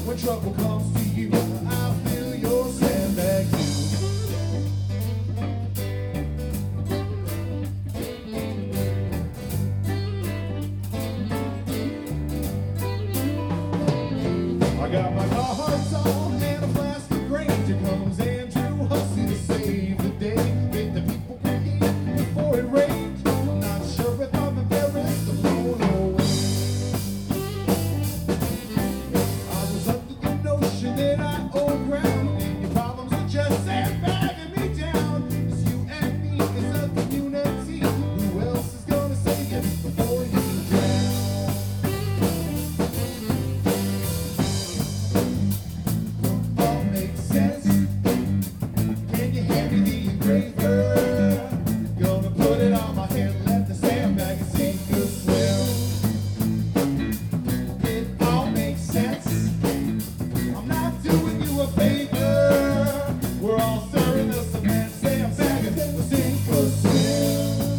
When trouble comes to you, I feel your sandbag too. I got my Carhartts on and a flask of Granger. Comes Andrew Hussey to save the day. Make the people pay before it rains. I'm not sure if I'm embarrassed or blown away. I was under the notion that I owe ground, and your problems are just sandbagging me down. It's you and me as a community. Who else is gonna save you before you drown? All makes sense. Can you hand me the engraver? Gonna put it on my head, let the sandbag sink or swim. It all makes sense. I'm not doing you a favor. We're all serving us a man sandbag, we'll sink or swim.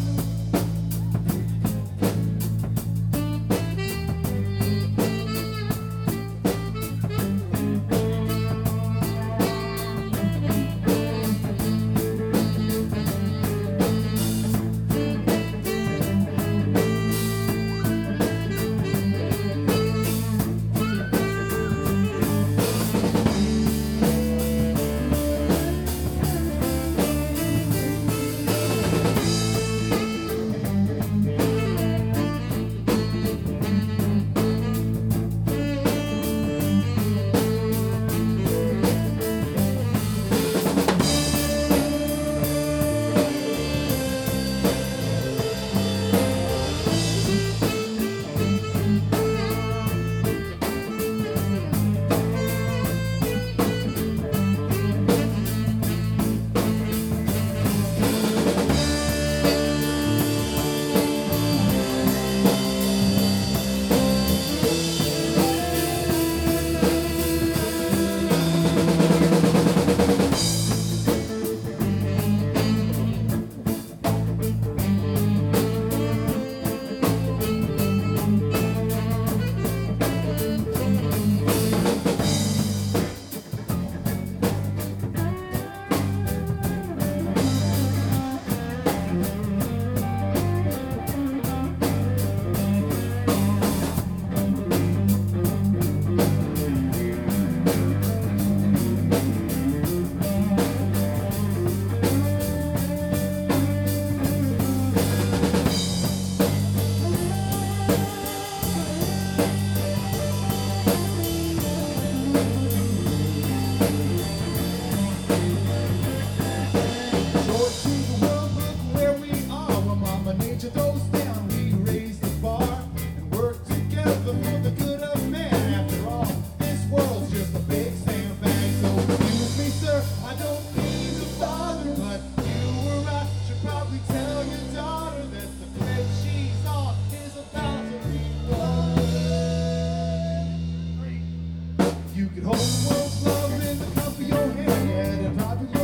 Nature goes down, we raise the bar and work together for the good of man. After all, this world's just a big sandbag. So excuse me, sir, I don't mean to bother, but you or I should probably tell your daughter that the bed she's on is about to be one. You could hold the world's love in the cup of your hand, and probably